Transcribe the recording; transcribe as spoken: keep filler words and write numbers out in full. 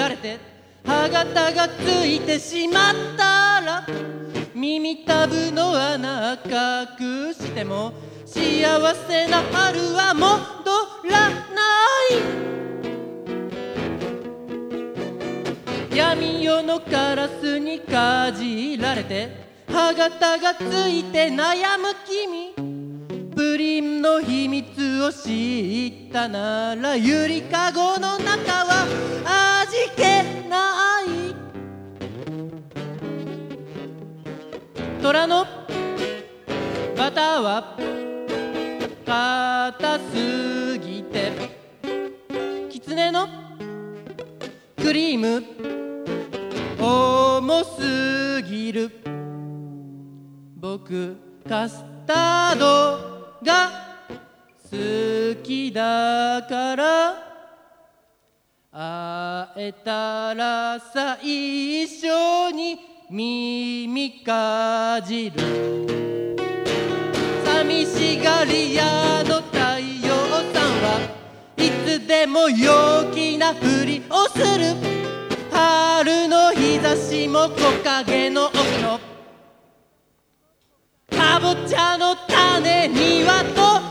られて歯型がついてしまったら耳たぶの穴隠しても幸せな春は戻らない闇夜のカラスにかじられて歯型がついて悩む君プリンの秘密を知ったならゆりかごの中は味気ない虎のバターは硬すぎて狐のクリーム重すぎる僕カスタードが好きだから会えたら最初に耳かじる寂しがり屋の太陽さんはいつでも陽気なふりをする春の日差しも木陰の奥のかぼちゃの種にはと